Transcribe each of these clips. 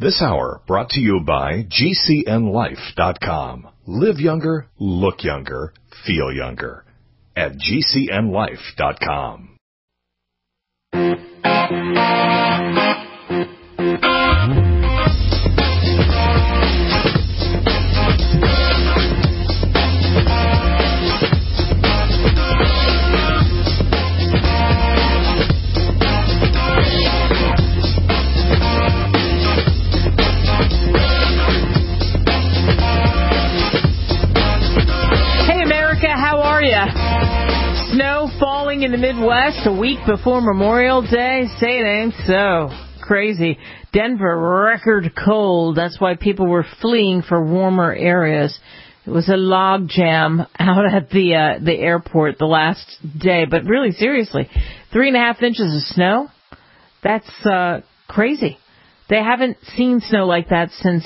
This hour brought to you by GCNLife.com. Live younger, look younger, feel younger. At GCNLife.com. Snow falling in the Midwest a week before Memorial Day. Say it ain't so. Crazy. Denver, record cold. That's why people were fleeing for warmer areas. It was a log jam out at the airport the last day. But really, seriously, 3.5 inches of snow? That's crazy. They haven't seen snow like that since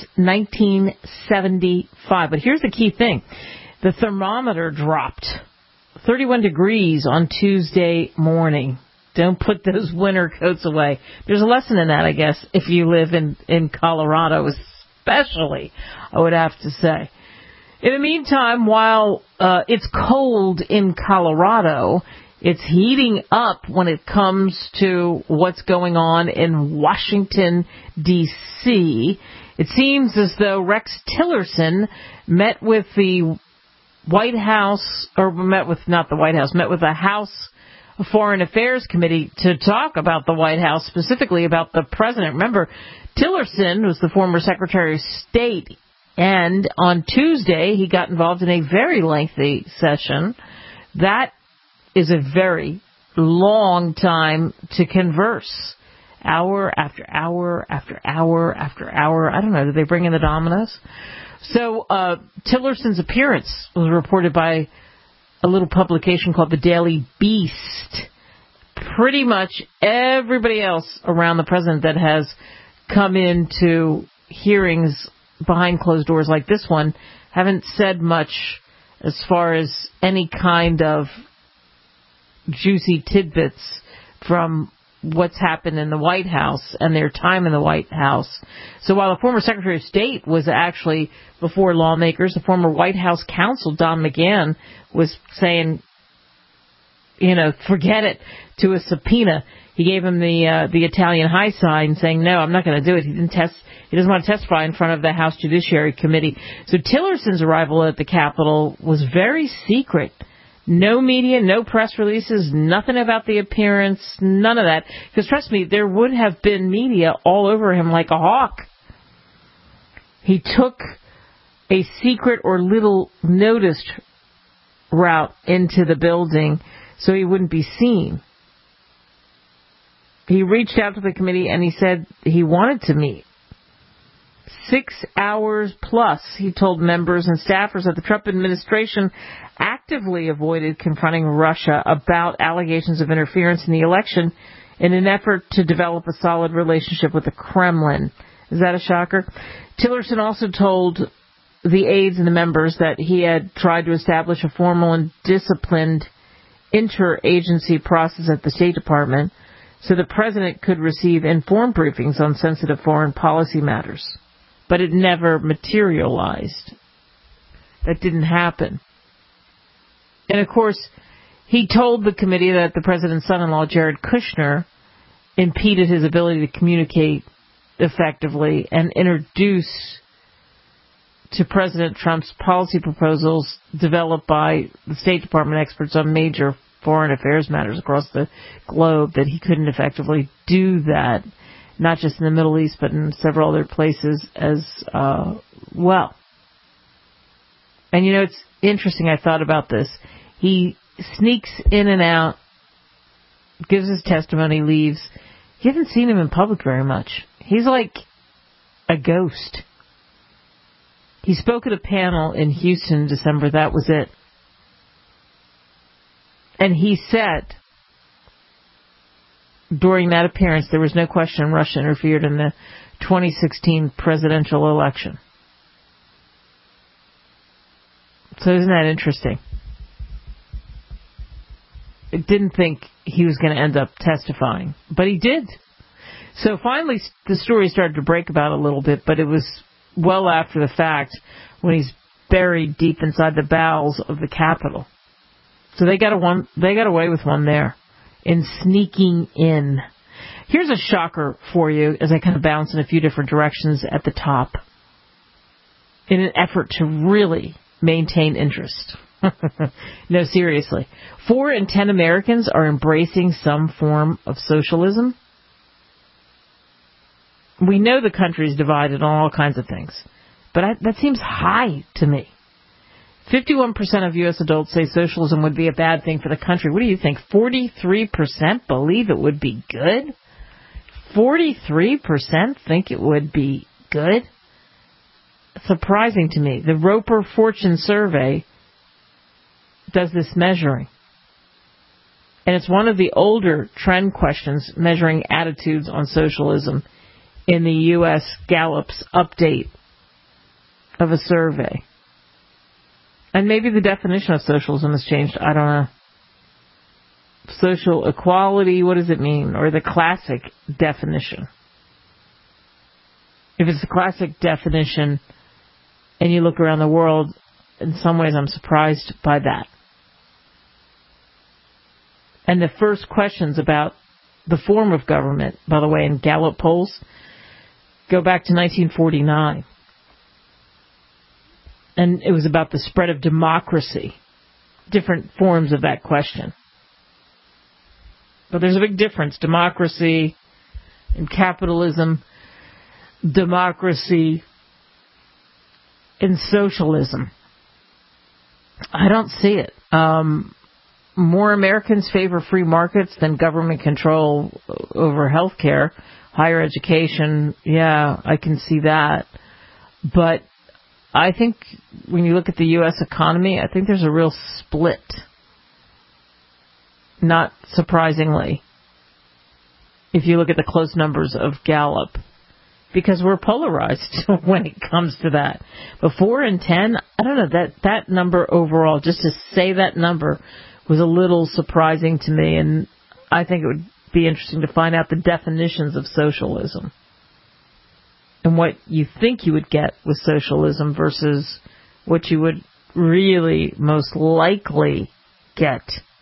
1975. But here's the key thing. The thermometer dropped 31 degrees on Tuesday morning. Don't put those winter coats away. There's a lesson in that, I guess, if you live in Colorado, especially, I would have to say. In the meantime, while it's cold in Colorado, it's heating up when it comes to what's going on in Washington, D.C. It seems as though Rex Tillerson met with the White House, or met with the House Foreign Affairs Committee to talk about the White House, specifically about the president. Remember, Tillerson was the former Secretary of State, and on Tuesday he got involved in a very lengthy session. That is a very long time to converse. Hour after hour after hour after hour. I don't know, did they bring in the dominoes? So Tillerson's appearance was reported by a little publication called the Daily Beast. Pretty much everybody else around the president that has come into hearings behind closed doors like this one haven't said much as far as any kind of juicy tidbits from what's happened in the White House and their time in the White House. So while the former Secretary of State was actually before lawmakers, the former White House counsel, Don McGahn, was saying, forget it, to a subpoena. He gave him the Italian high sign saying, no, I'm not going to do it. He doesn't want to testify in front of the House Judiciary Committee. So Tillerson's arrival at the Capitol was very secret. No media, no press releases, nothing about the appearance, none of that. Because trust me, there would have been media all over him like a hawk. He took a secret or little noticed route into the building so he wouldn't be seen. He reached out to the committee and he said he wanted to meet. 6 hours plus, he told members and staffers that the Trump administration actively avoided confronting Russia about allegations of interference in the election in an effort to develop a solid relationship with the Kremlin. Is that a shocker? Tillerson also told the aides and the members that he had tried to establish a formal and disciplined interagency process at the State Department so the president could receive informed briefings on sensitive foreign policy matters. But it never materialized. That didn't happen. And of course, he told the committee that the president's son-in-law, Jared Kushner, impeded his ability to communicate effectively and introduce to President Trump's policy proposals developed by the State Department experts on major foreign affairs matters across the globe, that he couldn't effectively do that, not just in the Middle East, but in several other places as well. And it's interesting, I thought about this. He sneaks in and out, gives his testimony, leaves. You haven't seen him in public very much. He's like a ghost. He spoke at a panel in Houston in December. That was it. And he said during that appearance there was no question Russia interfered in the 2016 presidential election. So isn't that interesting? I didn't think he was going to end up testifying, but he did. So finally, the story started to break about a little bit, but it was well after the fact when he's buried deep inside the bowels of the Capitol. So they got away with one there in sneaking in. Here's a shocker for you as I kind of bounce in a few different directions at the top in an effort to really maintain interest. No, seriously. 4 in 10 Americans are embracing some form of socialism. We know the country is divided on all kinds of things, but that seems high to me. 51% of U.S. adults say socialism would be a bad thing for the country. What do you think? 43% believe it would be good? 43% think it would be good? Surprising to me. The Roper Fortune Survey does this measuring. And it's one of the older trend questions measuring attitudes on socialism in the U.S. Gallup's update of a survey. And maybe the definition of socialism has changed. I don't know. Social equality, what does it mean? Or the classic definition. If it's the classic definition and you look around the world, in some ways I'm surprised by that. And the first questions about the form of government, by the way, in Gallup polls, go back to 1949. And it was about the spread of democracy, different forms of that question. But there's a big difference. Democracy and capitalism, democracy and socialism. I don't see it. More Americans favor free markets than government control over health care, higher education. Yeah, I can see that. But I think when you look at the U.S. economy, I think there's a real split. Not surprisingly, if you look at the close numbers of Gallup, because we're polarized when it comes to that. But 4 in 10, I don't know, that number overall, just to say that number was a little surprising to me, and I think it would be interesting to find out the definitions of socialism and what you think you would get with socialism versus what you would really most likely get.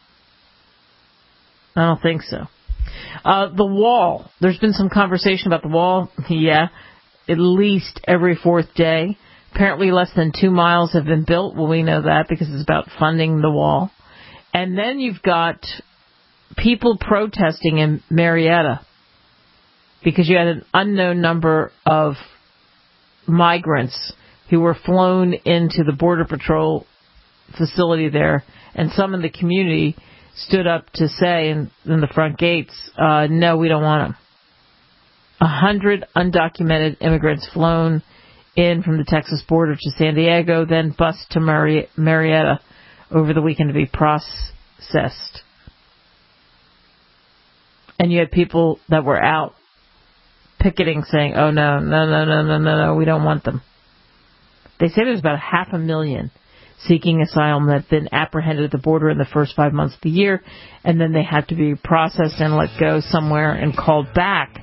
I don't think so. The wall. There's been some conversation about the wall. Yeah, at least every 4th day. Apparently less than 2 miles have been built. Well, we know that because it's about funding the wall. And then you've got people protesting in Marietta because you had an unknown number of migrants who were flown into the Border Patrol facility there, and some in the community stood up to say in the front gates, no, we don't want them. 100 undocumented immigrants flown in from the Texas border to San Diego, then bused to Marietta over the weekend to be processed. And you had people that were out picketing saying, oh, no, we don't want them. They say there's about 500,000 seeking asylum that have been apprehended at the border in the first 5 months of the year, and then they had to be processed and let go somewhere and called back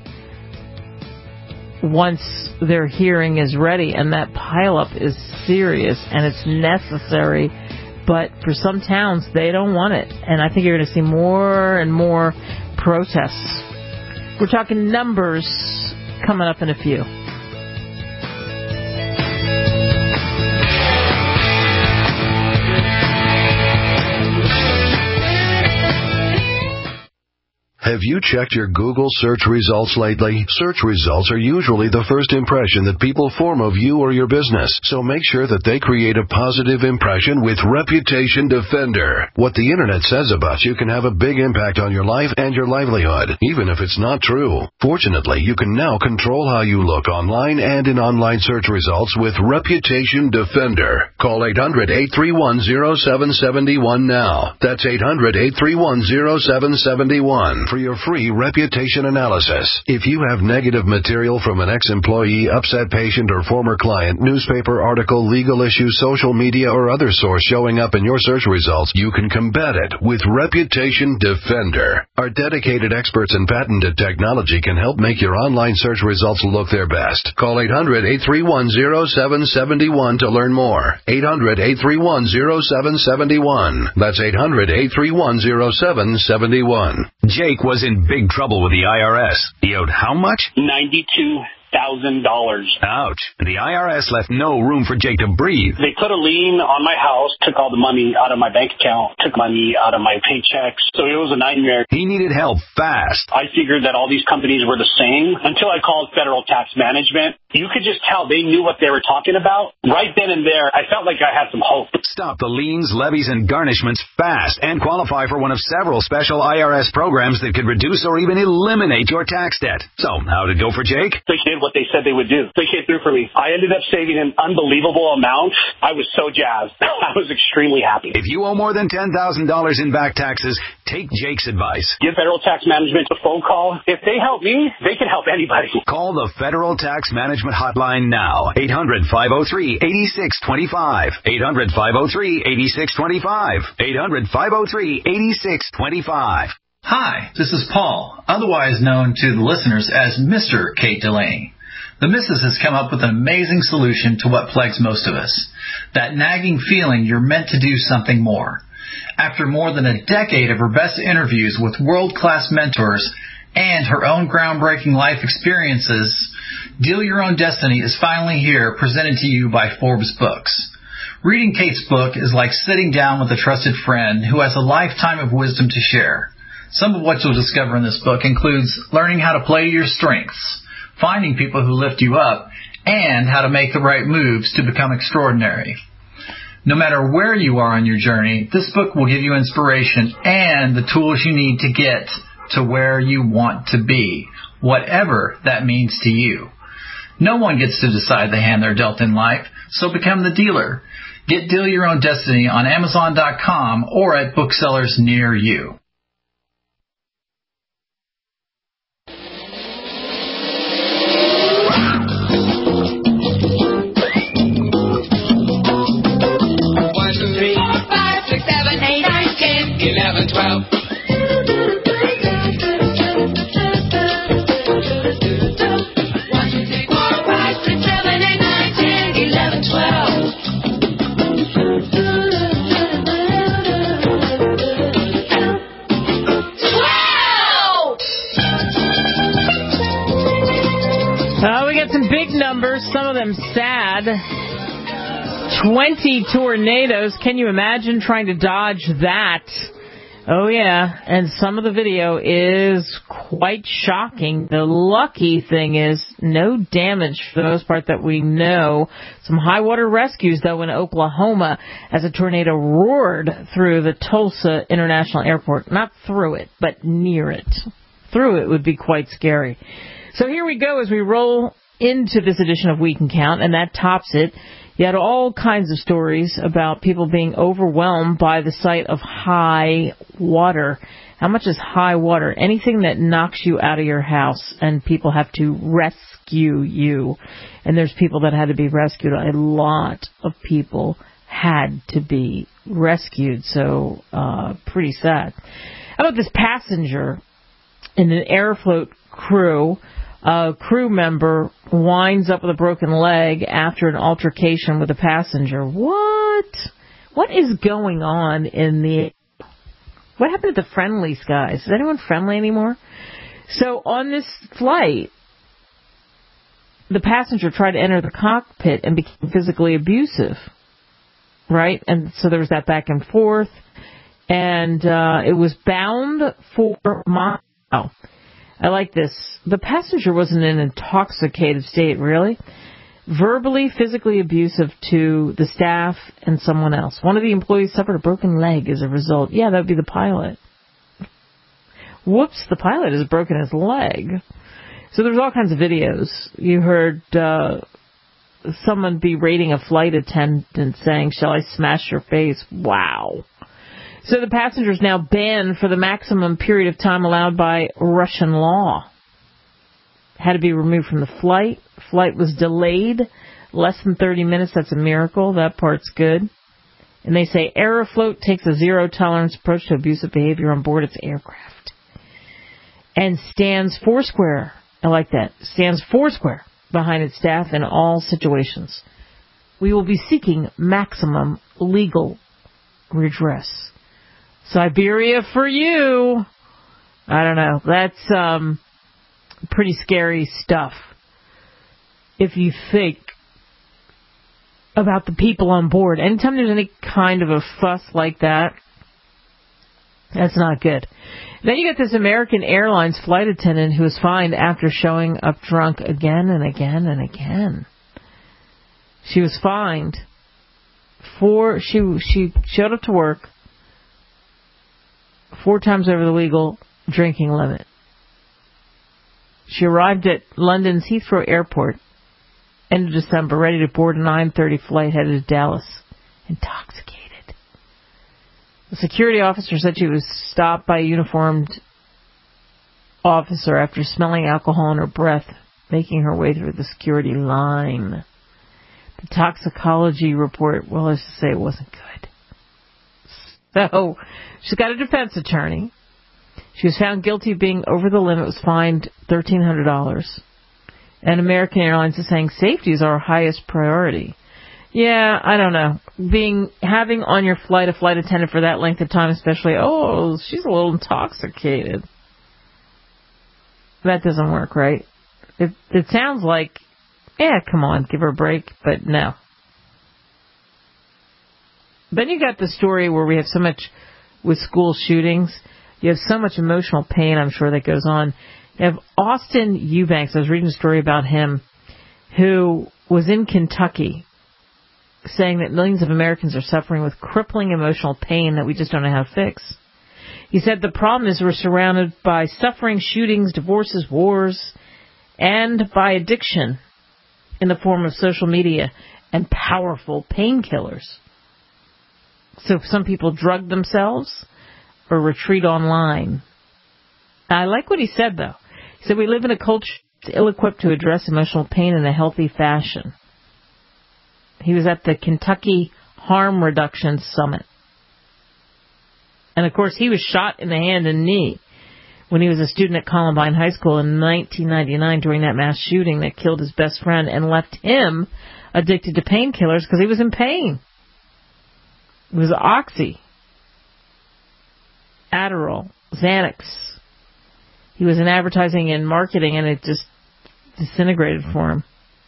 once their hearing is ready. And that pileup is serious and it's necessary, but for some towns, they don't want it. And I think you're going to see more and more protests. We're talking numbers coming up in a few. Have you checked your Google search results lately? Search results are usually the first impression that people form of you or your business, so make sure that they create a positive impression with Reputation Defender. What the internet says about you can have a big impact on your life and your livelihood, even if it's not true. Fortunately, you can now control how you look online and in online search results with Reputation Defender. Call 800-831-0771 now. That's 800-831-0771 for your free reputation analysis. If you have negative material from an ex-employee, upset patient, or former client, newspaper article, legal issue, social media, or other source showing up in your search results, you can combat it with Reputation Defender. Our dedicated experts in patented technology can help make your online search results look their best. Call 800-831-0771 to learn more. 800-831-0771. That's 800-831-0771. Jake was in big trouble with the IRS. He owed how much? $92,000. Ouch. The IRS left no room for Jake to breathe. They put a lien on my house, took all the money out of my bank account, took money out of my paychecks. So it was a nightmare. He needed help fast. I figured that all these companies were the same until I called Federal Tax Management. You could just tell they knew what they were talking about. Right then and there, I felt like I had some hope. Stop the liens, levies, and garnishments fast and qualify for one of several special IRS programs that could reduce or even eliminate your tax debt. So, how'd it go for Jake? They did what they said they would do. They came through for me. I ended up saving an unbelievable amount. I was so jazzed. I was extremely happy. If you owe more than $10,000 in back taxes, take Jake's advice. Give Federal Tax Management a phone call. If they help me, they can help anybody. Call the Federal Tax Management Hotline now. 800-503-8625. 800-503-8625. 800-503-8625. Hi, this is Paul, otherwise known to the listeners as Mr. Kate Delaney. The Mrs. has come up with an amazing solution to what plagues most of us. That nagging feeling you're meant to do something more. After more than a decade of her best interviews with world-class mentors and her own groundbreaking life experiences, Deal Your Own Destiny is finally here, presented to you by Forbes Books. Reading Kate's book is like sitting down with a trusted friend who has a lifetime of wisdom to share. Some of what you'll discover in this book includes learning how to play to your strengths, finding people who lift you up, and how to make the right moves to become extraordinary. No matter where you are on your journey, this book will give you inspiration and the tools you need to get to where you want to be, whatever that means to you. No one gets to decide the hand they're dealt in life, so become the dealer. Get Deal Your Own Destiny on Amazon.com or at booksellers near you. We got some big numbers, some of them sad. 20 tornadoes. Can you imagine trying to dodge that? Oh, yeah. And some of the video is quite shocking. The lucky thing is no damage for the most part that we know. Some high water rescues, though, in Oklahoma as a tornado roared through the Tulsa International Airport. Not through it, but near it. Through it would be quite scary. So here we go as we roll into this edition of Week in Count, and that tops it. You had all kinds of stories about people being overwhelmed by the sight of high water. How much is high water? Anything that knocks you out of your house and people have to rescue you. And there's people that had to be rescued. A lot of people had to be rescued. So, pretty sad. How about this passenger in an Aeroflot crew? A crew member winds up with a broken leg after an altercation with a passenger. What? What is going on in the... What happened to the friendly skies? Is anyone friendly anymore? So on this flight, the passenger tried to enter the cockpit and became physically abusive. Right? And so there was that back and forth. And it was bound for Moscow. I like this. The passenger was in an intoxicated state, really. Verbally, physically abusive to the staff and someone else. One of the employees suffered a broken leg as a result. Yeah, that would be the pilot. Whoops, the pilot has broken his leg. So there's all kinds of videos. You heard someone berating a flight attendant saying, "Shall I smash your face?" Wow. So the passenger is now banned for the maximum period of time allowed by Russian law. Had to be removed from the flight. Flight was delayed less than 30 minutes. That's a miracle. That part's good. And they say Aeroflot takes a zero-tolerance approach to abusive behavior on board its aircraft. And stands foursquare. I like that. Stands foursquare behind its staff in all situations. We will be seeking maximum legal redress. Siberia for you. I don't know. That's pretty scary stuff. If you think about the people on board. Anytime there's any kind of a fuss like that, that's not good. Then you get this American Airlines flight attendant who was fined after showing up drunk again and again and again. She was fined for, she showed up to work 4 times over the legal drinking limit. She arrived at London's Heathrow Airport end of December, ready to board a 9:30 flight headed to Dallas, intoxicated. The security officer said she was stopped by a uniformed officer after smelling alcohol in her breath, making her way through the security line. The toxicology report, well, let's just say it wasn't good. So, she's got a defense attorney. She was found guilty of being over the limit, was fined $1,300. And American Airlines is saying safety is our highest priority. Yeah, I don't know. Having on your flight a flight attendant for that length of time, especially, oh, she's a little intoxicated. That doesn't work, right? It sounds like, yeah, come on, give her a break, but no. Then you got the story where we have so much with school shootings. You have so much emotional pain, I'm sure, that goes on. You have Austin Eubanks. I was reading a story about him, who was in Kentucky, saying that millions of Americans are suffering with crippling emotional pain that we just don't know how to fix. He said the problem is we're surrounded by suffering, shootings, divorces, wars, and by addiction in the form of social media and powerful painkillers. So some people drug themselves or retreat online. I like what he said, though. He said we live in a culture ill-equipped to address emotional pain in a healthy fashion. He was at the Kentucky Harm Reduction Summit. And, of course, he was shot in the hand and knee when he was a student at Columbine High School in 1999 during that mass shooting that killed his best friend and left him addicted to painkillers because he was in pain. It was Oxy, Adderall, Xanax. He was in advertising and marketing, and it just disintegrated for him.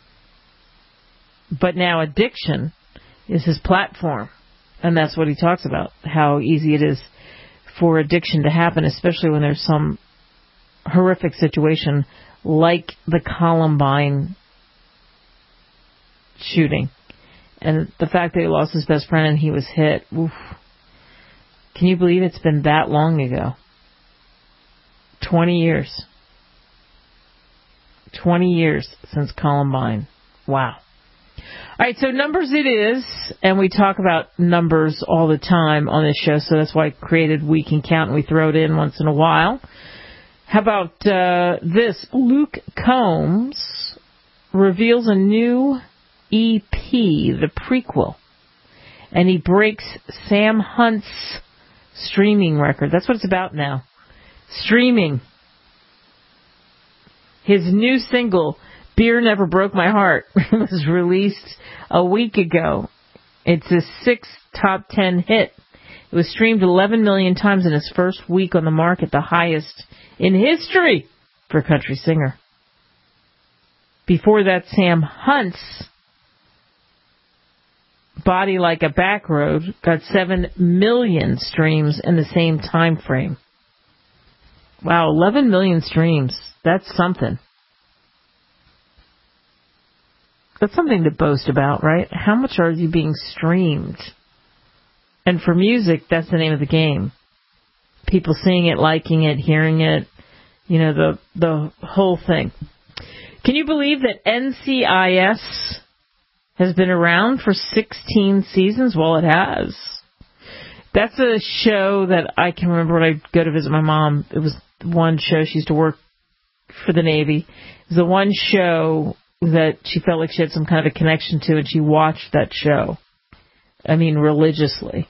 But now addiction is his platform, and that's what he talks about, how easy it is for addiction to happen, especially when there's some horrific situation like the Columbine shooting. And the fact that he lost his best friend and he was hit, oof. Can you believe it's been that long ago? 20 years. 20 years since Columbine. Wow. All right, so numbers it is, and we talk about numbers all the time on this show, so that's why I created We Can Count, and we throw it in once in a while. How about this? Luke Combs reveals a new EP, the prequel, and he breaks Sam Hunt's streaming record. That's what it's about now. Streaming. His new single, Beer Never Broke My Heart, was released a week ago. It's his 6th top 10 hit. It was streamed 11 million times in his first week on the market, the highest in history for a country singer. Before that, Sam Hunt's Body Like a Back Road got 7 million streams in the same time frame. Wow, 11 million streams. That's something. That's something to boast about, right? How much are you being streamed? And for music, that's the name of the game. People seeing it, liking it, hearing it, you know, the whole thing. Can you believe that NCIS has been around for 16 seasons? Well, it has. That's a show that I can remember when I'd go to visit my mom. It was one show. She used to work for the Navy. It was the one show that she felt like she had some kind of a connection to, and she watched that show. I mean, religiously.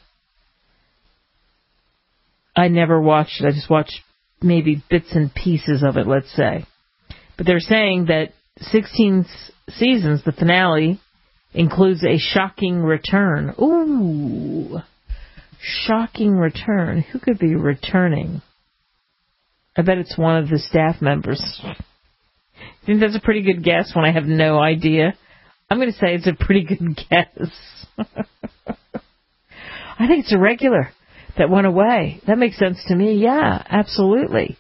I never watched it. I just watched maybe bits and pieces of it, let's say. But they're saying that 16 seasons, the finale, includes a shocking return. Ooh. Shocking return. Who could be returning? I bet it's one of the staff members. I think that's a pretty good guess when I have no idea. I'm going to say it's a pretty good guess. I think it's a regular that went away. That makes sense to me. Yeah, absolutely.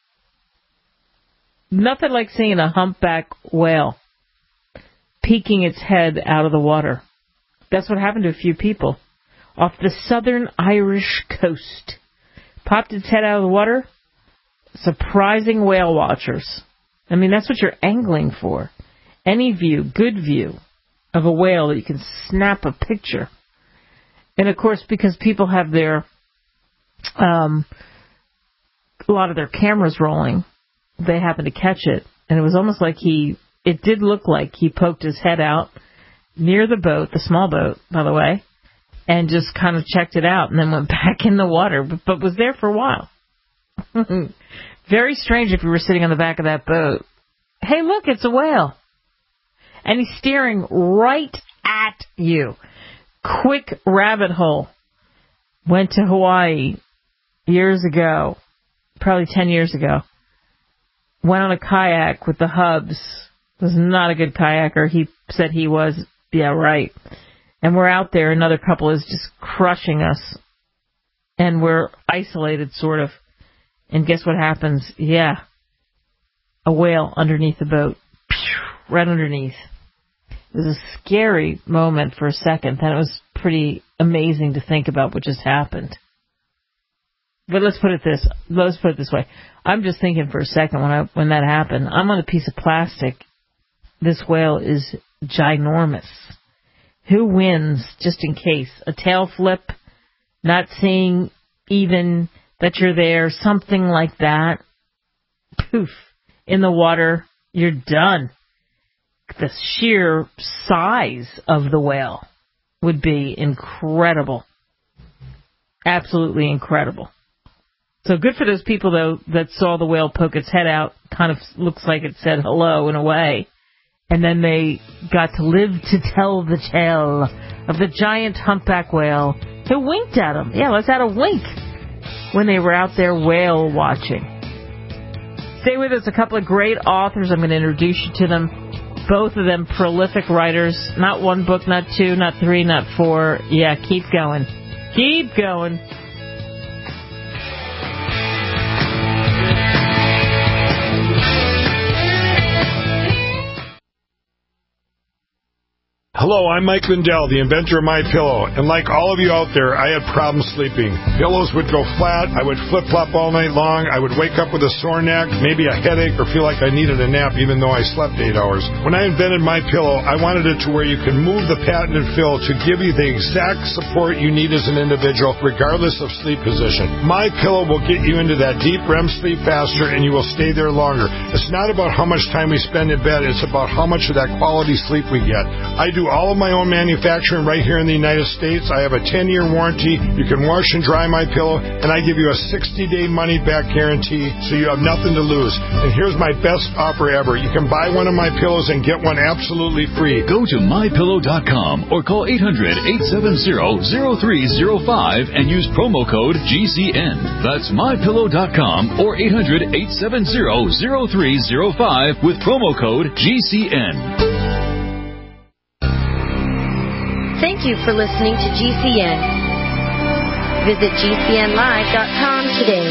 Nothing like seeing a humpback whale peeking its head out of the water. That's what happened to a few people off the southern Irish coast. Popped its head out of the water. Surprising whale watchers. I mean, that's what you're angling for. Any view, good view of a whale that you can snap a picture. And of course, because people have their, a lot of their cameras rolling, they happened to catch it. And it was almost like it did look like he poked his head out near the boat, the small boat, by the way, and just kind of checked it out and then went back in the water, but was there for a while. Very strange if you were sitting on the back of that boat. Hey, look, it's a whale. And he's staring right at you. Quick rabbit hole. Went to Hawaii years ago, probably 10 years ago. Went on a kayak with the hubs. Was not a good kayaker. He said he was. Yeah, right. And we're out there. Another couple is just crushing us. And we're isolated, sort of. And guess what happens? Yeah. A whale underneath the boat. Right underneath. It was a scary moment for a second. Then it was pretty amazing to think about what just happened. But let's put it this way. I'm just thinking for a second when that happened. I'm on a piece of plastic. This whale is ginormous. Who wins, just in case? A tail flip? Not seeing even that you're there? Something like that? Poof. In the water. You're done. The sheer size of the whale would be incredible. Absolutely incredible. So good for those people, though, that saw the whale poke its head out. Kind of looks like it said hello in a way. And then they got to live to tell the tale of the giant humpback whale who winked at them. Yeah, let's add a wink when they were out there whale watching. Stay with us. A couple of great authors. I'm going to introduce you to them. Both of them prolific writers. Not one book, not two, not three, not four. Yeah, keep going. Keep going. Hello, I'm Mike Lindell, the inventor of MyPillow, and like all of you out there, I had problems sleeping. Pillows would go flat, I would flip-flop all night long, I would wake up with a sore neck, maybe a headache, or feel like I needed a nap even though I slept 8 hours. When I invented MyPillow, I wanted it to where you can move the patented fill to give you the exact support you need as an individual, regardless of sleep position. MyPillow will get you into that deep REM sleep faster, and you will stay there longer. It's not about how much time we spend in bed, it's about how much of that quality sleep we get. I do all of my own manufacturing right here in the United States. I have a 10-year warranty. You can wash and dry MyPillow, and I give you a 60-day money-back guarantee, so you have nothing to lose. And here's my best offer ever. You can buy one of my pillows and get one absolutely free. Go to MyPillow.com or call 800-870-0305 and use promo code GCN. That's MyPillow.com or 800-870-0305 with promo code GCN. Thank you for listening to GCN. Visit GCNlive.com today.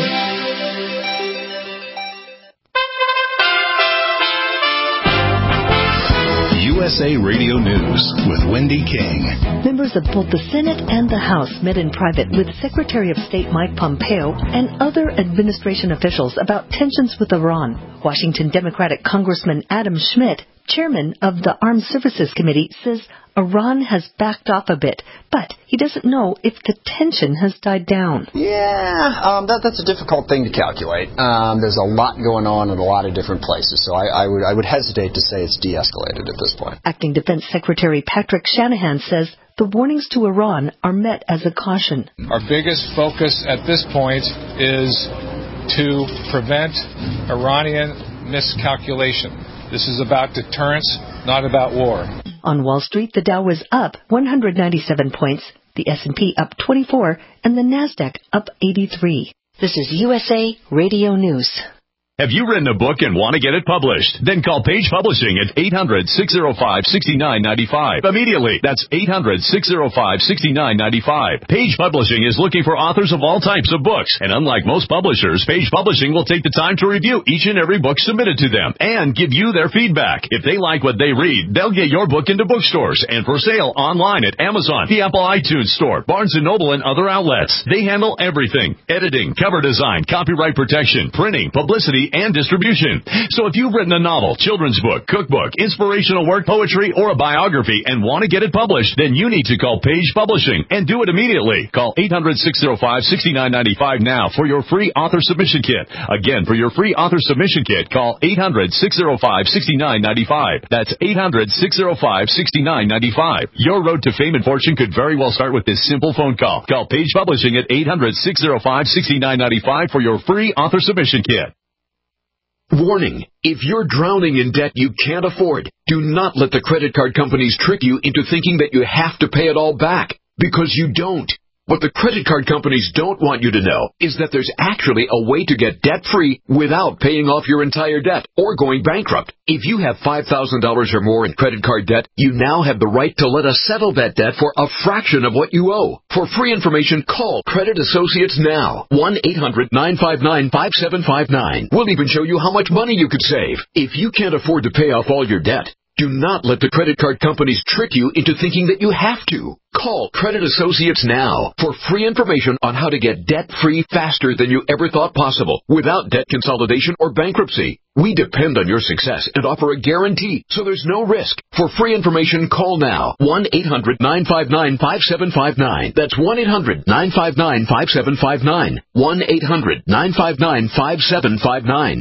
USA Radio News with Wendy King. Members of both the Senate and the House met in private with Secretary of State Mike Pompeo and other administration officials about tensions with Iran. Washington Democratic Congressman Adam Schmidt Chairman of the Armed Services Committee says Iran has backed off a bit, but he doesn't know if the tension has died down. Yeah, that's a difficult thing to calculate. There's a lot going on in a lot of different places, so I would hesitate to say it's de-escalated at this point. Acting Defense Secretary Patrick Shanahan says the warnings to Iran are met as a caution. Our biggest focus at this point is to prevent Iranian miscalculation. This is about deterrence, not about war. On Wall Street, the Dow was up 197 points, the S&P up 24, and the Nasdaq up 83. This is USA Radio News. Have you written a book and want to get it published? Then call Page Publishing at 800-605-6995. Immediately. That's 800-605-6995. Page Publishing is looking for authors of all types of books. And unlike most publishers, Page Publishing will take the time to review each and every book submitted to them and give you their feedback. If they like what they read, they'll get your book into bookstores and for sale online at Amazon, the Apple iTunes Store, Barnes & Noble, and other outlets. They handle everything: editing, cover design, copyright protection, printing, publicity, and distribution. So if you've written a novel, children's book, cookbook, inspirational work, poetry, or a biography and want to get it published, then you need to call Page Publishing and do it immediately. Call 800-605-6995 now for your free author submission kit. Again, for your free author submission kit, call 800-605-6995. That's 800-605-6995. Your road to fame and fortune could very well start with this simple phone call. Call Page Publishing at 800-605-6995 for your free author submission kit. Warning, if you're drowning in debt you can't afford, do not let the credit card companies trick you into thinking that you have to pay it all back, because you don't. What the credit card companies don't want you to know is that there's actually a way to get debt-free without paying off your entire debt or going bankrupt. If you have $5,000 or more in credit card debt, you now have the right to let us settle that debt for a fraction of what you owe. For free information, call Credit Associates now. 1-800-959-5759. We'll even show you how much money you could save. If you can't afford to pay off all your debt, do not let the credit card companies trick you into thinking that you have to. Call Credit Associates now for free information on how to get debt-free faster than you ever thought possible without debt consolidation or bankruptcy. We depend on your success and offer a guarantee, so there's no risk. For free information, call now. 1-800-959-5759. That's 1-800-959-5759. 1-800-959-5759.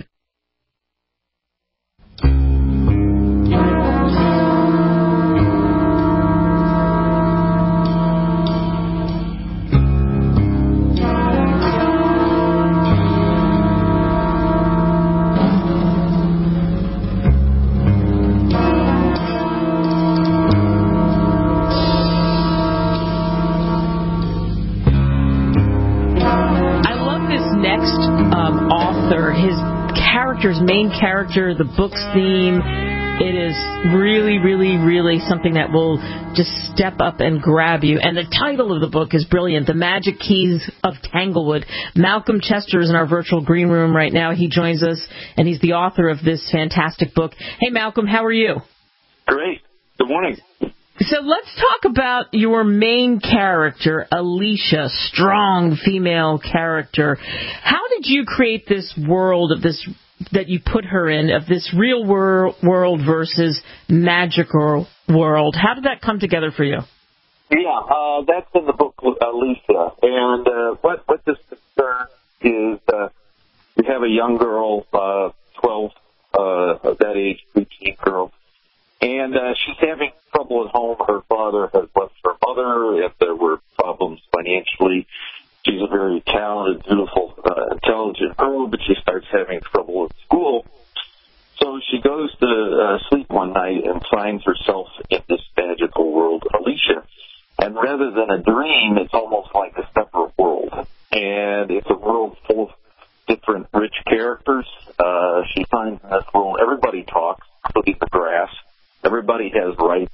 Main character, the book's theme. It is really, really, really something that will just step up and grab you. And the title of the book is brilliant, The Magic Keys of Tanglewood. Malcolm Chester is in our virtual green room right now. He joins us, and he's the author of this fantastic book. Hey, Malcolm, how are you? Great. Good morning. So let's talk about your main character, Alicia, strong female character. How did you create this world of this that you put her in, of this real world versus magical world? How did that come together for you? Yeah, that's in the book with Alicia. And what this concern is, we have a young girl, 12, of that age, preteen girl, and she's having trouble at home. Her father has left her mother, and there were problems financially. She's a very talented, beautiful, intelligent girl, but she starts having trouble at school. So she goes to sleep one night and finds herself in this magical world, Alicia. And rather than a dream, it's almost like a separate world. And it's a world full of different rich characters. She finds in this world everybody talks, including the grass. Everybody has rights.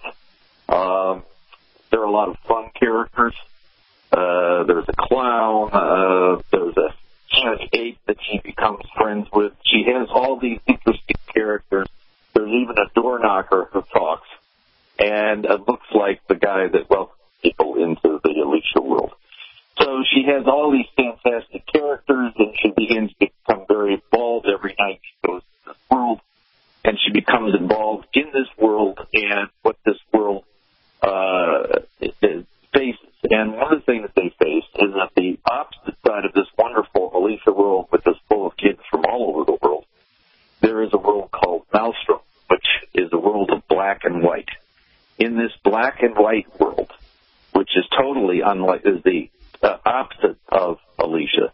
There are a lot of fun characters. There's a clown, there's a huge ape that she becomes friends with. She has all these interesting characters. There's even a door knocker who talks. And it looks like the guy that welcomes people into the Alicia world. So she has all these fantastic characters, and she begins to become very involved every night she goes to this world. And she becomes involved in this And one of the things they faced is that the opposite side of this wonderful Alicia world, which is full of kids from all over the world, there is a world called Maelstrom, which is a world of black and white. In this black and white world, which is totally unlike, is the opposite of Alicia,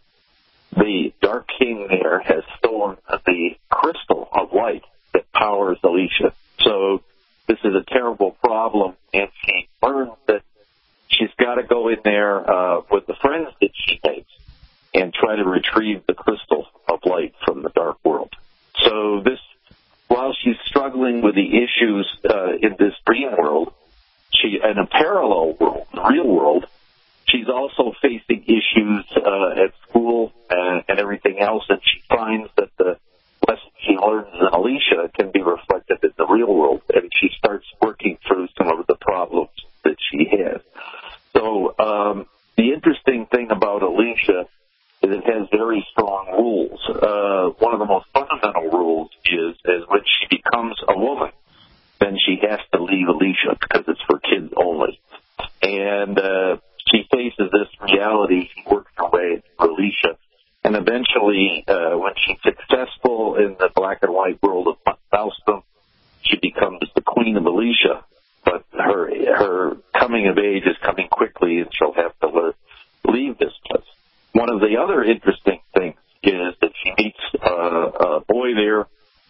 the Dark King there has stolen the crystal of light that powers Alicia. So this is a terrible problem, and she learns that she's got to go in there with the friends that she makes and try to retrieve the crystal of light from the dark world. So this, while she's struggling with the issues in this dream world, in a parallel world, the real world, she's also facing issues at school and everything else, and she finds that the lessons she learns in Alicia can be reflected in the real world, and she starts working through some of the problems that she has. So the interesting thing about Alicia is it has very strong rules. One of the most fundamental rules is when she becomes a woman, then she has to leave Alicia because it's for kids only. And she faces this reality. She works her way through Alicia. And eventually, when she's successful in the black and white world of Maelstrom, she becomes the queen of Alicia. But her coming of age is coming quickly, and she'll have to leave this place. One of the other interesting things is that she meets a boy there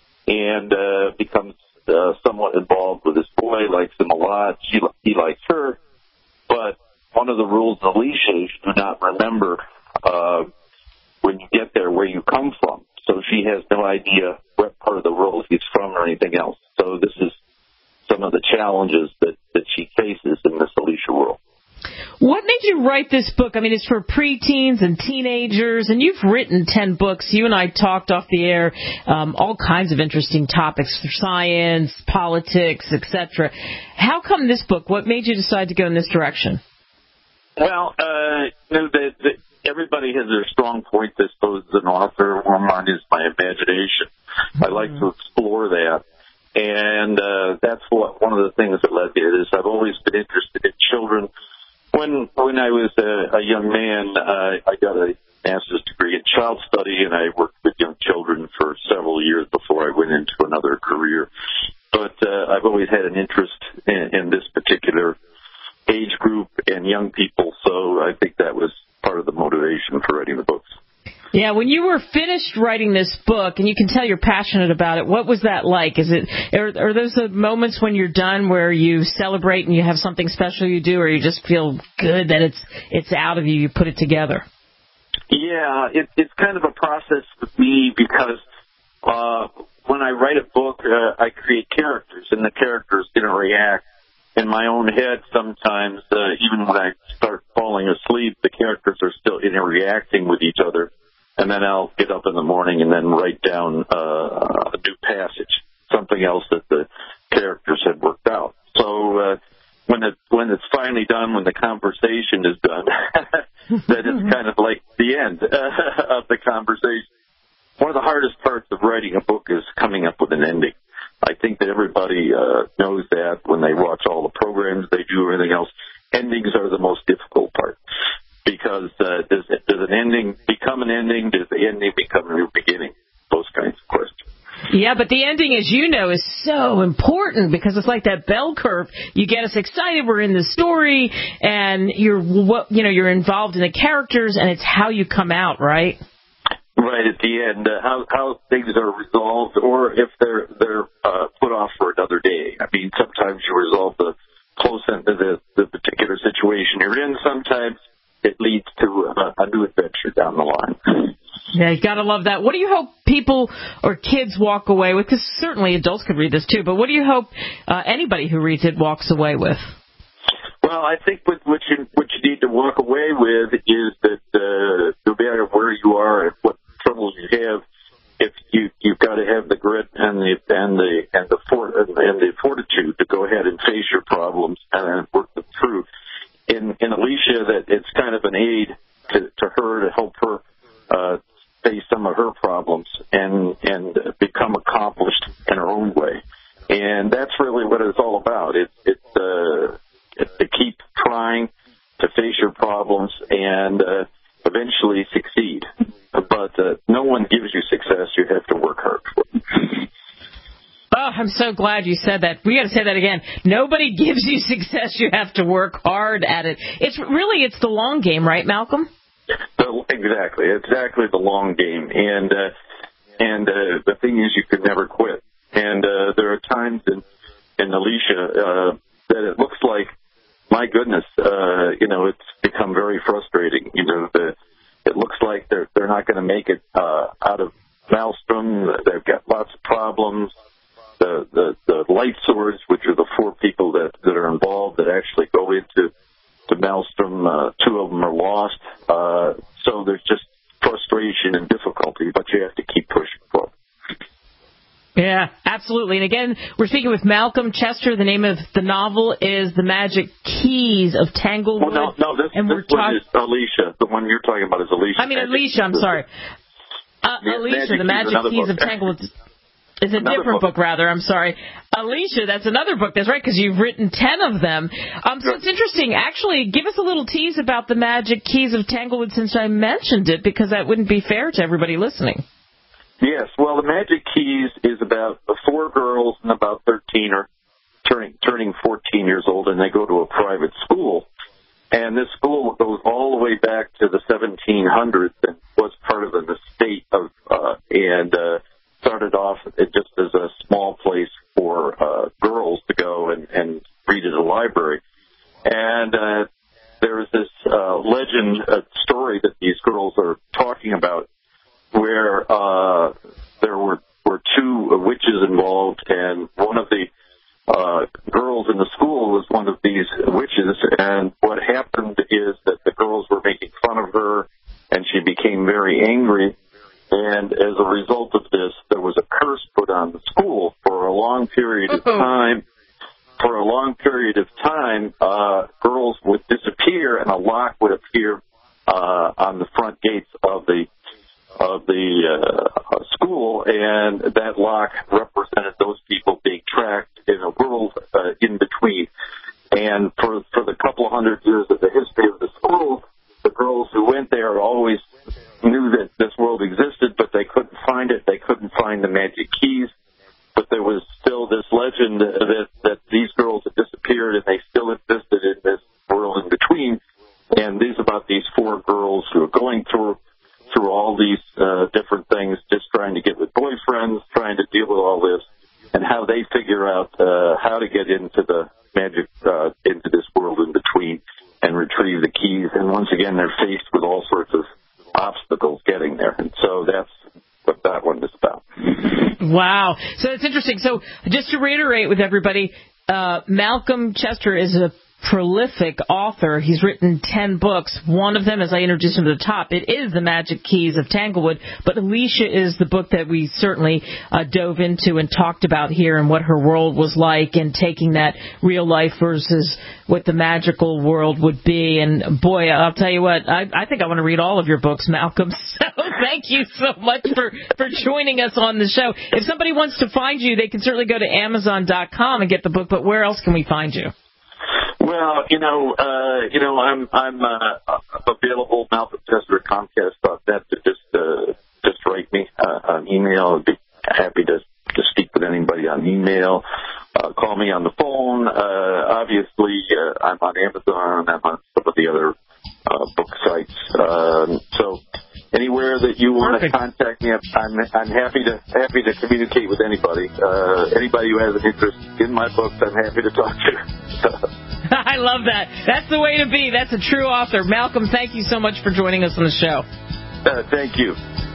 and becomes somewhat involved with this boy, likes him a lot. He likes her. But one of the rules of Alicia is you do not remember when you get there where you come from. So she has no idea what part of the world he's from or anything else. So this is some of the challenges that she faces in this Alicia world. What made you write this book? I mean, it's for preteens and teenagers, and you've written 10 books. You and I talked off the air, all kinds of interesting topics for science, politics, etc. How come this book? What made you decide to go in this direction? Well, everybody has their strong point, I suppose, as an author. One of mine is my imagination. I like to explore that. And that's one of the things that led me to this. I've always been interested in children. When I was a young man, I got a master's degree in child study, and I worked with young children for several years before I went into another career. But I've always had an interest in this particular age group and young people, so I think that was part of the motivation for writing the books. Yeah, when you were finished writing this book, and you can tell you're passionate about it, what was that like? Are those the moments when you're done where you celebrate and you have something special you do, or you just feel good that it's out of you put it together? Yeah, it's kind of a process with me because when I write a book, I create characters, and the characters react. In my own head, sometimes, even when I start falling asleep, the characters are still interacting with each other. And then I'll get up in the morning and then write down a new passage, something else that the characters had worked out. So when it's finally done, when the conversation is done, then it's kind of like the end of the conversation. One of the hardest parts of writing a book is coming up with an ending. I think that everybody knows that when they watch all the programs they do, everything else. Endings are the most difficult part because does an ending become an ending? Does the ending become a new beginning? Those kinds of questions. Yeah, but the ending, as you know, is so important because it's like that bell curve. You get us excited. We're in the story, and you're involved in the characters, and it's how you come out, right? Right at the end, how things are resolved, or if they're put off for another day. I mean, sometimes you resolve the close end of the particular situation you're in. Sometimes it leads to a new adventure down the line. Yeah, you gotta love that. What do you hope people or kids walk away with? Because certainly adults could read this too. But what do you hope anybody who reads it walks away with? Well, I think what you need to walk away with is that no matter where you are and what troubles you have, if you've got to have the grit and the fortitude to go ahead and face your problems and work them through. In Alicia, that it's kind of an aid to her to help her face some of her problems and become accomplished in her own way. And that's really what it's all about. It's to keep trying to face your and eventually succeed. But no one gives you success. You have to work hard for it. Oh, I'm so glad you said that. We got to say that again. Nobody gives you success. You have to work hard at it. It's the long game, right, Malcolm? Exactly the long game. And the thing is, you could never quit. And there are times in Alicia that it looks like, my goodness, it's become very frustrating. It looks like they're not going to make it out of Maelstrom. They've got lots of problems. The light swords, which are the 4 people that are involved that actually go into Maelstrom, 2 of them are lost. So there's just frustration and difficulty, but you have to keep pushing forward. Yeah, absolutely. And again, we're speaking with Malcolm Chester. The name of the novel is The Magic Keys of Tanglewood. Well, no, this one is Alicia. The one you're talking about is Alicia. I mean, Alicia, I'm sorry. Alicia, The Magic Keys of Tanglewood. It's a different book, rather. I'm sorry. Alicia, that's another book. That's right, because you've written 10 of them. So it's interesting. Actually, give us a little tease about The Magic Keys of Tanglewood since I mentioned it, because that wouldn't be fair to everybody listening. Yes. Well, The Magic Keys is about 4 girls and about 13 are turning 14 years old, and they go to a private school. And this school goes all the way back to the 1700s and was part of an estate of and started off just as a small place for girls to go and read at a library. And there is this legend, story that these girls are talking about where there were 2 witches involved, and one of the girls in the school was one of these witches. And what happened is that the girls were making fun of her, and she became very angry. And as a result of this, there was a curse put on the school for a long period of time. For a long period of time, girls would disappear, and a lock would appear on the front gates of the school, and that lock represented those people being tracked in a world in between. And for the couple of hundred years of the history of the school, the girls who went there always knew that this world existed, but they couldn't find it. They couldn't find the magic keys. But there was still this legend that these girls had disappeared, and they still existed in this world in between. And these about these 4 girls who are going through all these different things, just trying to get with boyfriends, trying to deal with all this, and how they figure out how to get into the magic, into this world in between and retrieve the keys. And once again, they're faced with all sorts of obstacles getting there. And so that's what that one is about. Wow. So it's interesting. So just to reiterate with everybody, Malcolm Chester is a prolific author. He's written 10 books. One of them, as I introduced him to the top, it is The Magic Keys of Tanglewood. But Alicia is the book that we certainly dove into and talked about here, and what her world was like, and taking that real life versus what the magical world would be. And boy, I'll tell you what, I think I want to read all of your books, Malcolm. So thank you so much for joining us on the show. If somebody wants to find you, they can certainly go to Amazon.com and get the book. But where else can we find you? Well, I'm available, Malcolm Chester at Comcast.net, to just write me on email. I'd be happy to speak with anybody on email. Call me on the phone. Obviously, I'm on Amazon. I'm on some of the other book sites. So anywhere that you want to contact me, I'm happy to communicate with anybody. Anybody who has an interest in my books, I'm happy to talk to. I love that. That's the way to be. That's a true author. Malcolm, thank you so much for joining us on the show. Thank you.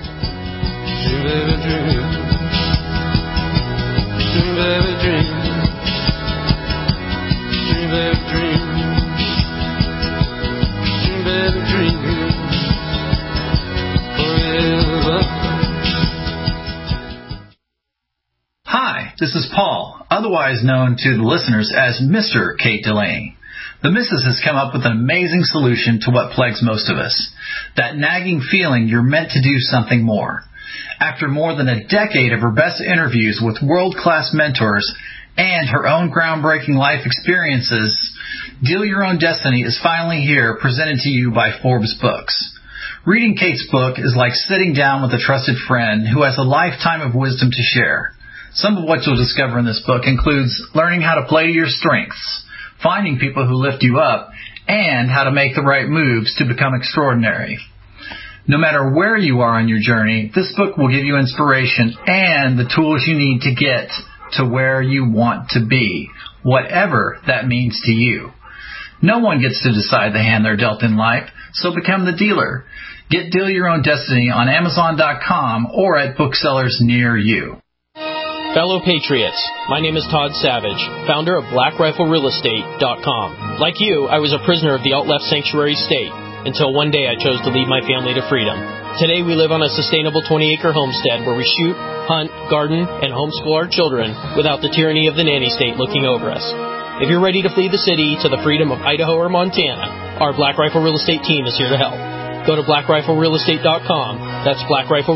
Hi, this is Paul, otherwise known to the listeners as Mr. Kate Delaney. The Mrs. has come up with an amazing solution to what plagues most of us, that nagging feeling you're meant to do something more. After more than a decade of her best interviews with world-class mentors and her own groundbreaking life experiences, Deal Your Own Destiny is finally here, presented to you by Forbes Books. Reading Kate's book is like sitting down with a trusted friend who has a lifetime of wisdom to share. Some of what you'll discover in this book includes learning how to play to your strengths, finding people who lift you up, and how to make the right moves to become extraordinary. No matter where you are on your journey, this book will give you inspiration and the tools you need to get to where you want to be, whatever that means to you. No one gets to decide the hand they're dealt in life, so become the dealer. Get Deal Your Own Destiny on Amazon.com or at booksellers near you. Fellow Patriots, my name is Todd Savage, founder of BlackRifleRealEstate.com. Like you, I was a prisoner of the alt-left sanctuary state until one day I chose to lead my family to freedom. Today we live on a sustainable 20-acre homestead where we shoot, hunt, garden, and homeschool our children without the tyranny of the nanny state looking over us. If you're ready to flee the city to the freedom of Idaho or Montana, our Black Rifle Real Estate team is here to help. Go to BlackRifleRealEstate.com. That's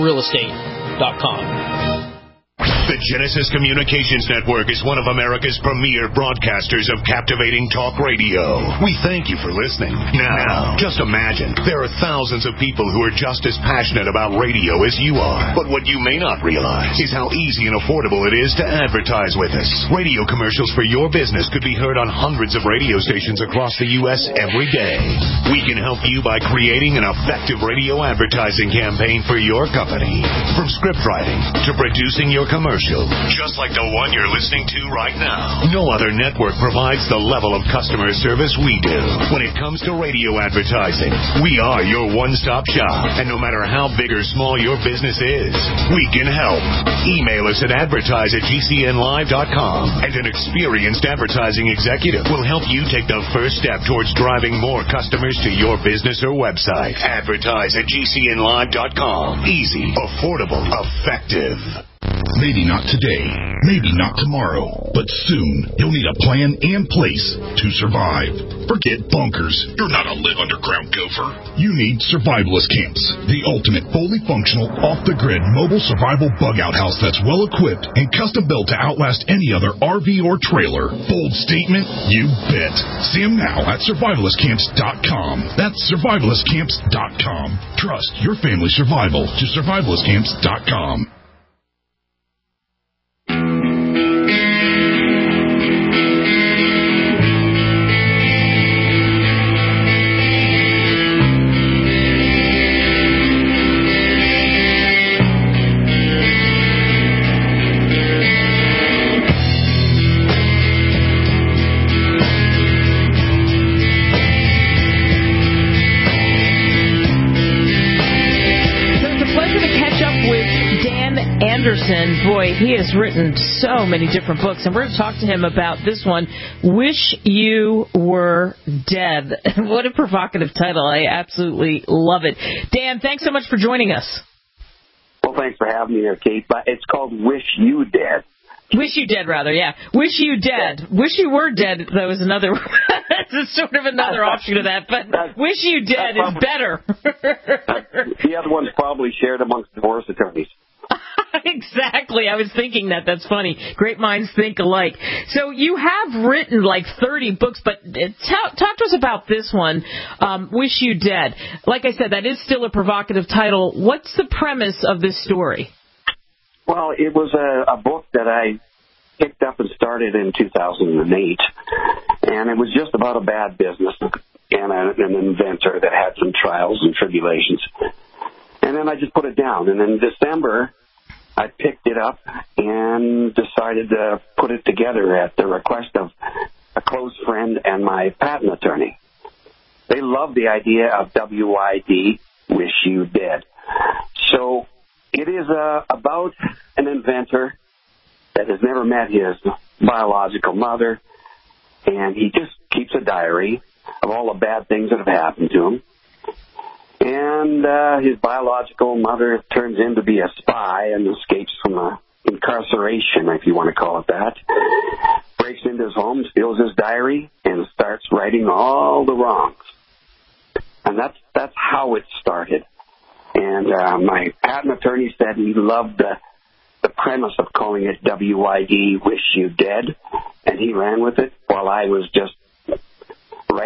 BlackRifleRealEstate.com. The Genesis Communications Network is one of America's premier broadcasters of captivating talk radio. We thank you for listening. Now, just imagine, there are thousands of people who are just as passionate about radio as you are. But what you may not realize is how easy and affordable it is to advertise with us. Radio commercials for your business could be heard on hundreds of radio stations across the U.S. every day. We can help you by creating an effective radio advertising campaign for your company. From script writing to producing your commercial, just like the one you're listening to right now. No other network provides the level of customer service we do. When it comes to radio advertising, we are your one-stop shop. And no matter how big or small your business is, we can help. Email us at advertise@gcnlive.com, and an experienced advertising executive will help you take the first step towards driving more customers to your business or website. Advertise@gcnlive.com. Easy, affordable, effective. Maybe not today, maybe not tomorrow, but soon you'll need a plan and place to survive. Forget bunkers. You're not a live underground gopher. You need Survivalist Camps, the ultimate fully functional, off-the-grid mobile survival bug-out house that's well-equipped and custom-built to outlast any other RV or trailer. Bold statement? You bet. See them now at survivalistcamps.com. That's survivalistcamps.com. Trust your family's survival to survivalistcamps.com. Boy, he has written so many different books, and we're going to talk to him about this one, Wish You Were Dead. What a provocative title. I absolutely love it. Dan, thanks so much for joining us. Well, thanks for having me here, Kate. But it's called Wish You Dead. Wish You Dead, rather, yeah. Wish You Dead. Wish You Were Dead, though, is another, it's sort of another option of that, but Wish You Dead is better. The other one's probably shared amongst divorce attorneys. Exactly. I was thinking that. That's funny. Great minds think alike. So you have written like 30 books, but talk to us about this one, Wish You Dead. Like I said, that is still a provocative title. What's the premise of this story? Well, it was a book that I picked up and started in 2008, and it was just about a bad business and an inventor that had some trials and tribulations. And then I just put it down. And in December, I picked it up and decided to put it together at the request of a close friend and my patent attorney. They love the idea of WID, Wish You Dead. So it is about an inventor that has never met his biological mother, and he just keeps a diary of all the bad things that have happened to him. And his biological mother turns in to be a spy and escapes from incarceration, if you want to call it that. Breaks into his home, steals his diary, and starts righting all the wrongs. And that's how it started. And my patent attorney said he loved the premise of calling it WID, Wish You Dead, and he ran with it while I was just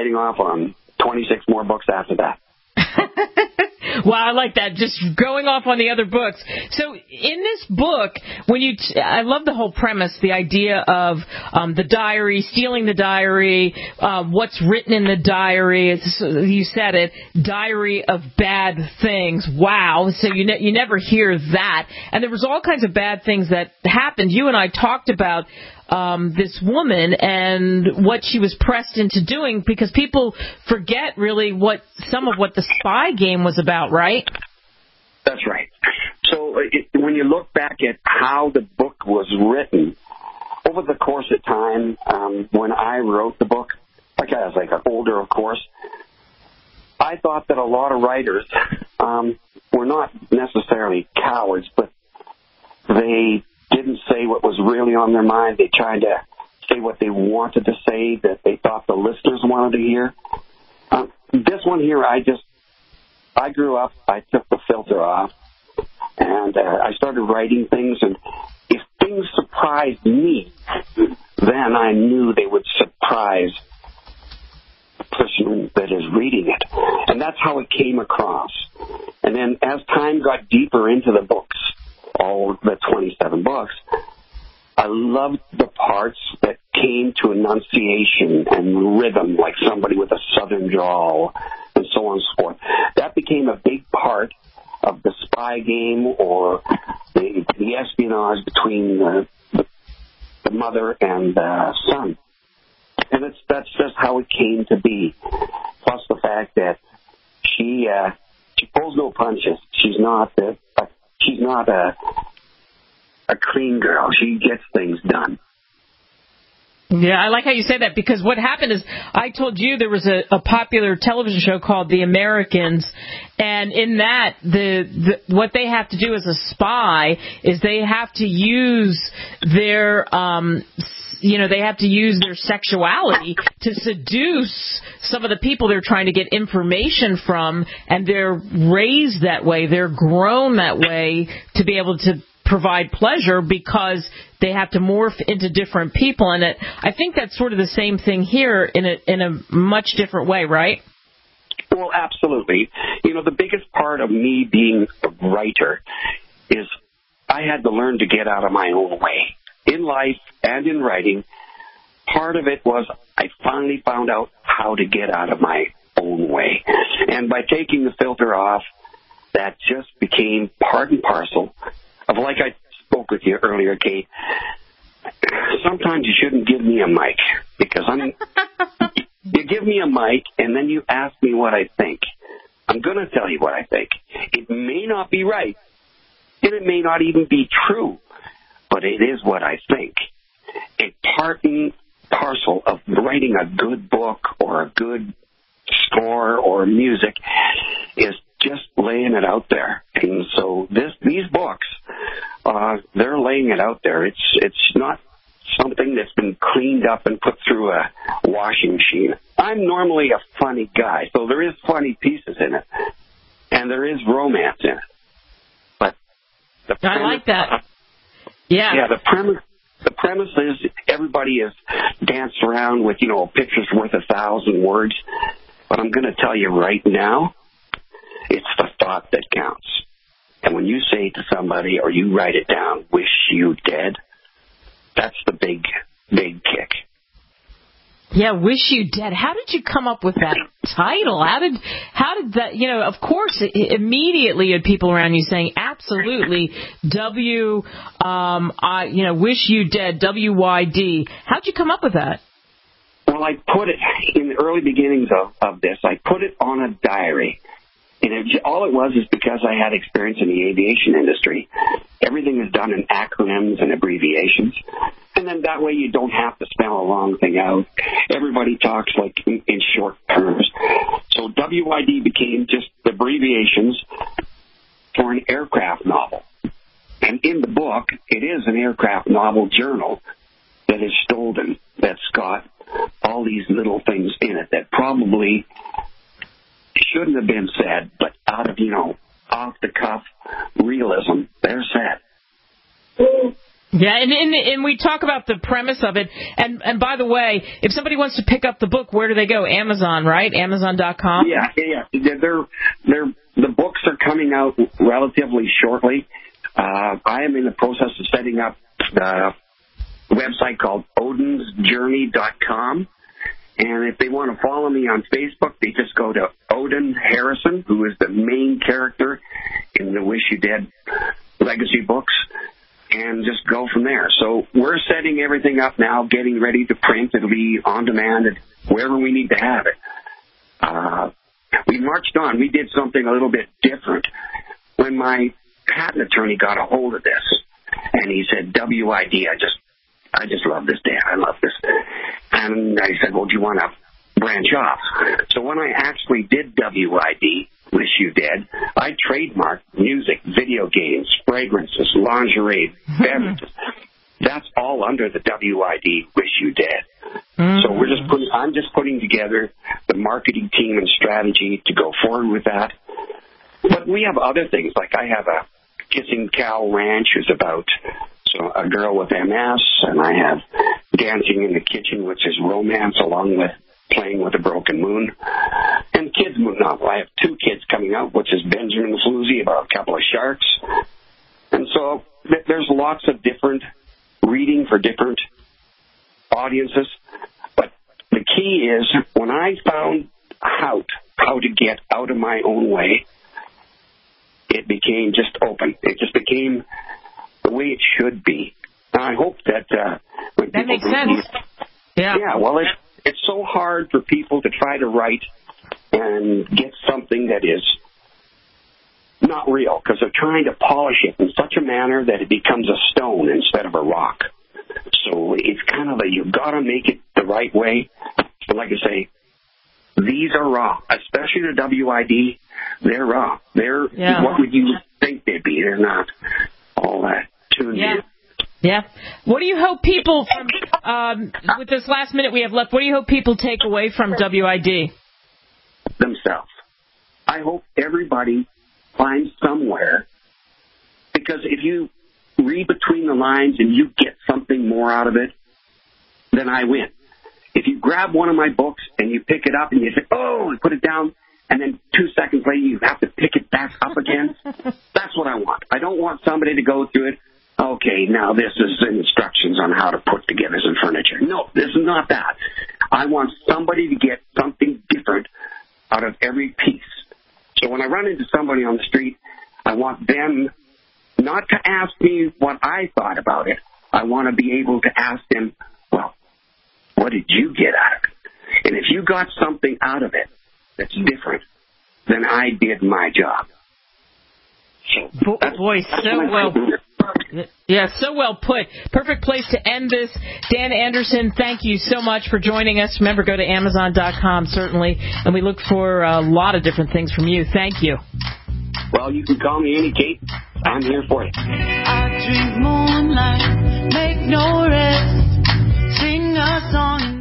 writing off on 26 more books after that. Well, I like that. Just going off on the other books. So in this book, I love the whole premise, the idea of the diary, stealing the diary, what's written in the diary. You said it, diary of bad things. Wow. So you never hear that. And there was all kinds of bad things that happened. You and I talked about this woman and what she was pressed into doing, because people forget really some of what the spy game was about, right? That's right. So when you look back at how the book was written, over the course of time, when I wrote the book, I was older, of course, I thought that a lot of writers were not necessarily cowards, but they didn't say what was really on their mind. They tried to say what they wanted to say, that they thought the listeners wanted to hear. This one here, I grew up, I took the filter off, and I started writing things, and if things surprised me, then I knew they would surprise the person that is reading it. And that's how it came across. And then as time got deeper into the books, all the 27 books, I loved the parts that came to enunciation and rhythm, like somebody with a southern drawl, and so on and so forth. That became a big part of the spy game, or the espionage between the mother and the son. And that's just how it came to be. Plus the fact that she pulls no punches. She's not a clean girl. She gets things done. Yeah, I like how you say that, because what happened is I told you there was a popular television show called The Americans, and in that, what they have to do as a spy is they have to use their they have to use their sexuality to seduce some of the people they're trying to get information from, and they're raised that way, they're grown that way to be able to provide pleasure, because they have to morph into different people. And I think that's sort of the same thing here in a much different way, right? Well, absolutely. The biggest part of me being a writer is I had to learn to get out of my own way. In life and in writing, part of it was I finally found out how to get out of my own way. And by taking the filter off, that just became part and parcel of, like I spoke with you earlier, Kate, sometimes you shouldn't give me a mic, because you give me a mic and then you ask me what I think. I'm going to tell you what I think. It may not be right, and it may not even be true, but it is what I think. A part and parcel of writing a good book or a good score or music is just laying it out there. And so these books, they're laying it out there. It's not something that's been cleaned up and put through a washing machine. I'm normally a funny guy, so there is funny pieces in it, and there is romance in it. But I like that. Yeah. Yeah, the premise is everybody is danced around with, a picture's worth 1,000 words. But I'm going to tell you right now, it's the thought that counts. And when you say to somebody, or you write it down, wish you dead, that's the big, big kick. Yeah, wish you dead. How did you come up with that title? How did that, of course, immediately you had people around you saying, absolutely, wish you dead, WYD. How'd you come up with that? Well, I put it, in the early beginnings of this, I put it on a diary. And all it was is because I had experience in the aviation industry. Everything is done in acronyms and abbreviations. And then that way you don't have to spell a long thing out. Everybody talks like in short terms. So WYD became just abbreviations for an aircraft novel. And in the book, it is an aircraft novel journal that is stolen, that's got all these little things in it that probably shouldn't have been said, but out of, off-the-cuff realism, they're said. Yeah, and we talk about the premise of it. And by the way, if somebody wants to pick up the book, where do they go? Amazon, right? Amazon.com? Yeah. The books are coming out relatively shortly. I am in the process of setting up the website called OdinsJourney.com. And if they want to follow me on Facebook, they just go to Odin Harrison, who is the main character in the Wish You Dead legacy books, and just go from there. So we're setting everything up now, getting ready to print. It'll be on demand and wherever we need to have it. We marched on. We did something a little bit different. When my patent attorney got a hold of this, and he said, WID, I just love this, Dan. I love this. And I said, well, do you want to branch off? So when I actually did WID, Wish You Dead, I trademarked music, video games, fragrances, lingerie, beverages. That's all under the WID, Wish You Dead. So I'm just putting together the marketing team and strategy to go forward with that. But we have other things, like I have a Kissing Cow Ranch, is about a girl with MS, and I have Dancing in the Kitchen, which is romance, along with Playing with a Broken Moon. And kids' novel. I have 2 kids coming out, which is Benjamin Floozy, about a couple of sharks. And so there's lots of different reading for different audiences. But the key is, when I found out how to get out of my own way, it became just open. It just became the way it should be. And I hope that when that makes sense. Yeah, well, it's so hard for people to try to write and get something that is not real, because they're trying to polish it in such a manner that it becomes a stone instead of a rock. So it's kind of you've got to make it the right way. But like I say, these are raw, especially the WID. They're raw. They're what would you think they'd be? They're not all that tuned in. Yeah. What do you hope people from, with this last minute we have left, what do you hope people take away from WID? Themselves. I hope everybody finds somewhere, because if you read between the lines and you get something more out of it, then I win. If you grab one of my books and you pick it up and you say, oh, and put it down, and then 2 seconds later you have to pick it back up again, that's what I want. I don't want somebody to go through it, okay, now this is instructions on how to put together some furniture. No, this is not that. I want somebody to get something different out of every piece. So when I run into somebody on the street, I want them not to ask me what I thought about it. I want to be able to ask them, well, what did you get out of it? And if you got something out of it that's different, then I did my job. So boy, so well. Yeah, so well put. Perfect place to end this. Dan Anderson, thank you so much for joining us. Remember, go to Amazon.com, certainly, and we look for a lot of different things from you. Thank you. Well, you can call me Amy Kate. I'm here for you. I drink moonlight, make no rest, sing a song.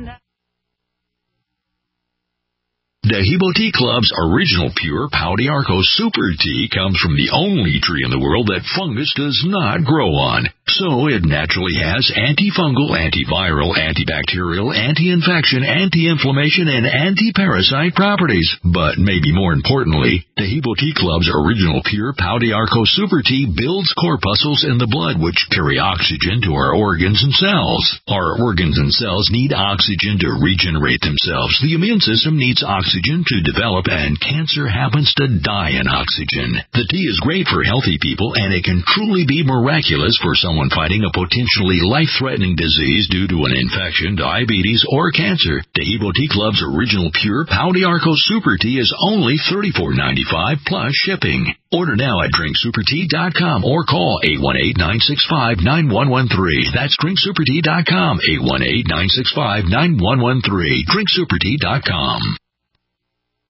Dehibo Tea Club's original pure Pau d'Arco Super Tea comes from the only tree in the world that fungus does not grow on. So it naturally has antifungal, antiviral, antibacterial, anti-infection, anti-inflammation, and anti-parasite properties. But maybe more importantly, Dehibo Tea Club's original pure Pau d'Arco Super Tea builds corpuscles in the blood which carry oxygen to our organs and cells. Our organs and cells need oxygen to regenerate themselves. The immune system needs oxygen to develop, and cancer happens to die in oxygen. The tea is great for healthy people, and it can truly be miraculous for someone fighting a potentially life-threatening disease due to an infection, diabetes, or cancer. Dehibo Tea Club's original pure Pau d'Arco Super Tea is only $34.95 plus shipping. Order now at drinksupertea.com or call 818-965-9113. That's drinksupertea.com, 818-965-9113. drinksupertea.com.